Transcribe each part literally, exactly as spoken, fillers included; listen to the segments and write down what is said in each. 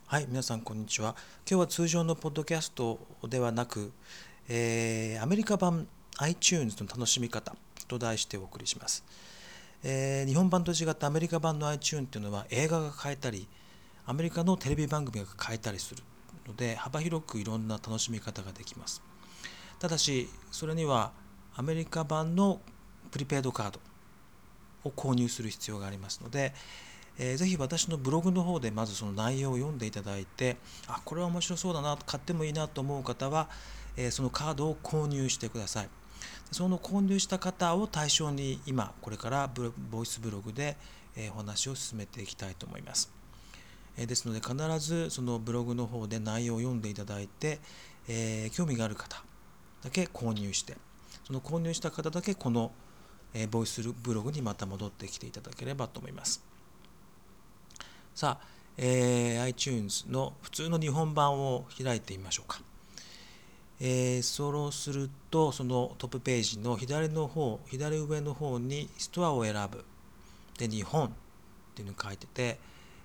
はい、皆さんこんにちは。今日は通常のポッドキャストではなく、えーアメリカ版 iTunes の楽しみ方と題してお送りします。えー日本版と違ってアメリカ版の iTunes というのは映画が変えたり、アメリカのテレビ番組が変えたりするので、幅広くいろんな楽しみ方ができます。ただし、それにはアメリカ版のプリペイドカードを購入する必要がありますので、えー、ぜひ私のブログの方でまずその内容を読んでいただいて、あ、これは面白そうだな、買ってもいいなと思う方は、えーそのカードを購入してください。その購入した方を対象に今これからブロボイスブログで、えーお話を進めていきたいと思います。えーですので必ずそのブログの方で内容を読んでいただいて、えー興味がある方だけ購入して、その購入した方だけこの、えーボイスブログにまた戻ってきていただければと思います。さあ、えー iTunes の普通の日本版を開いてみましょうか。えーそうすると、そのトップページの左の方、左上の方にストアを選ぶ。で、日本っていうのが書いてて、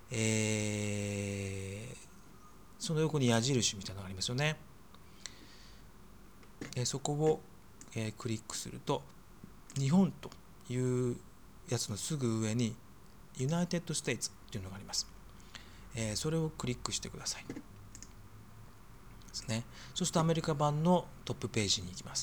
えーその横に矢印みたいなのがありますよね。えーそこを、えークリックすると、日本というやつのすぐ上に United States っていうのがあります。えーそれをクリックしてください。ですね。そうするとアメリカ版のトップページに行きます。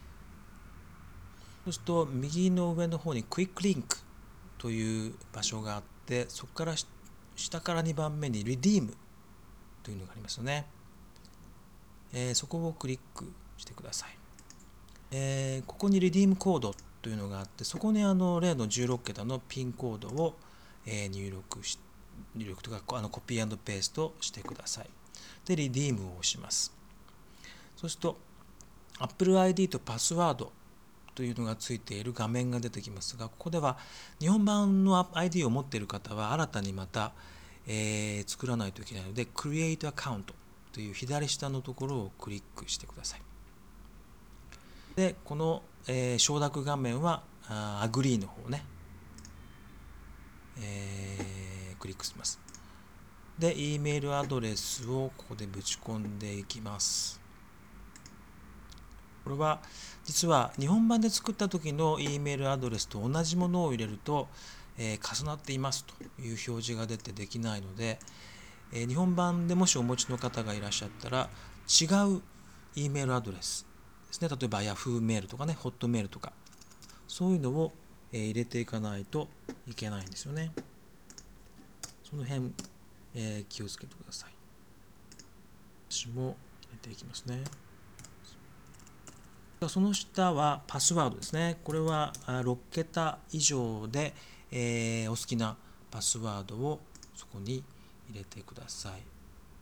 そうすると右の上の方にクイックリンクという場所があって、そこから下からにばんめに Redeem というのがありますよね。えーそこをクリックしてください。えーここに Redeem コードというのがあって、そこにあの例のじゅうろくけたのピンコードを、えー入力し入力とかあのコピー&ペーストしてください。で、Redeem を押します。そうすると Apple アイディー とパスワードというのがついている画面が出てきますが、ここでは日本版の アイディー を持っている方は新たにまた、えー作らないといけないので Create Account という左下のところをクリックしてください。で、この、えー承諾画面はあ Agree の方ね、えークリックします。で、E メールアドレスをここでぶち込んでいきます。これは実は日本版で作った時の E メールアドレスと同じものを入れると、えー重なっていますという表示が出てできないので、えー日本版でもしお持ちの方がいらっしゃったら違う E メールアドレスですね、例えば Yahoo メールとかね、ホットメールとかそういうのを、えー入れていかないといけないんですよね。その辺、えー気をつけてください。私も入れていきますね。その下はパスワードですね。これはろっけた以上で、えーお好きなパスワードをそこに入れてください。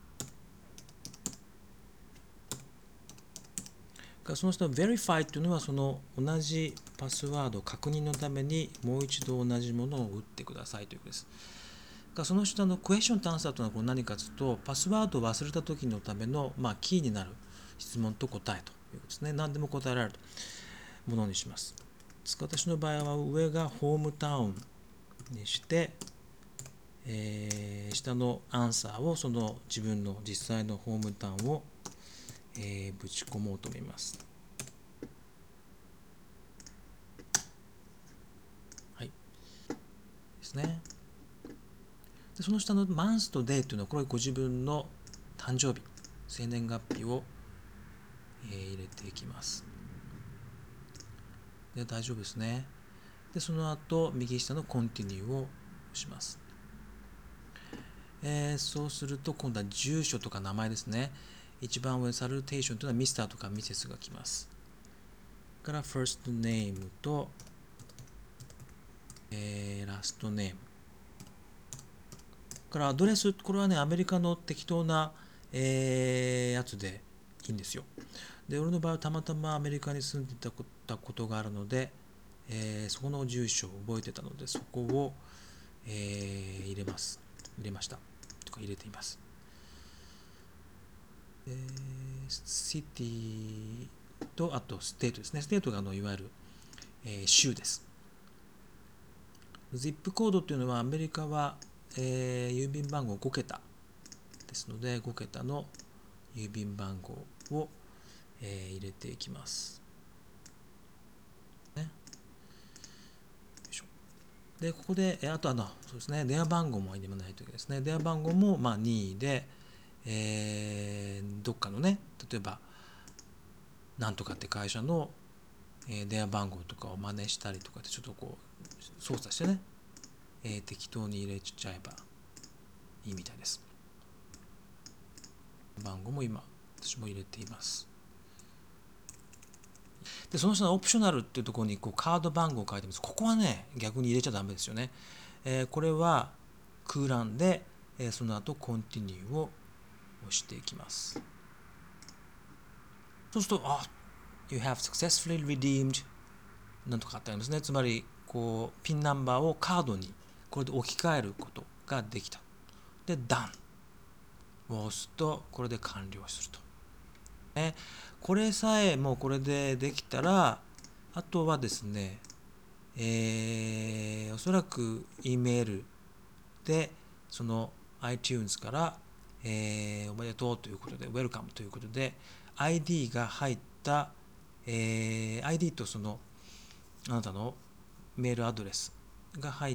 その下の Verify というのはその同じパスワード確認のためにもう一度同じものを打ってくださいということです。その下の Question to Answer というのは何かというと、パスワードを忘れた時のための、まあ、キーになる質問と答えということですね。何でも答えられるものにします。私の場合は上がホームタウンにして、えー下のアンサーをその自分の実際のホームタウンを、えーぶち込もうと思います。はい。ですね。でその下のマンスとデイというのはこれご自分の誕生日、生年月日を、えー入れていきます。で大丈夫ですね。でその後右下のコンティニューを押します。えーそうすると今度は住所とか名前ですね。一番上サルテーションというのはミスターとかミセスが来ます。から first name と、えーラストネームからアドレス、これはねアメリカの適当な、えーやつでいいんですよ。で俺の場合はたまたまアメリカに住んでたことがあるので、えーそこの住所を覚えてたのでそこを、えー入れます入れましたとか入れています。えーシティとあとステートですね。ステートがあのいわゆる、えー州です。ZIP コードというのはアメリカは、えー郵便番号ごけたでですのでごけたの郵便番号を、えー入れていきます。ね、よいしょ。で、ここで、えあとあの、そうですね、電話番号も入れないといけないですね。電話番号も、まあ、任意で、えーどっかのね、例えば、なんとかって会社の、えー電話番号とかを真似したりとかって、ちょっとこう、操作してね、えー適当に入れちゃえばいいみたいです。番号も今、私も入れています。で、その下のオプショナルっていうところにこうカード番号を書いてます。ここはね、逆に入れちゃダメですよね。えーこれは空欄で、えーその後コンティニューを押していきます。そうすると、あ、You have successfully redeemed なんとかってありますね。つまり、こう、ピンナンバーをカードにこれで置き換えることができた。で、Done を押すと、これで完了すると。ね、これさえもうこれでできたら、あとはですね、えー、おそらく E メールでその iTunes から、えー、おめでとうということで Welcome ということで アイディー が入った、えー、アイディー とそのあなたのメールアドレスが入った、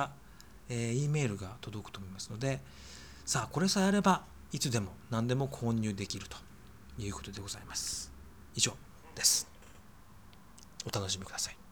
えー、E メールが届くと思いますので、さあこれさえあればいつでも何でも購入できるということでございます。以上です。お楽しみください。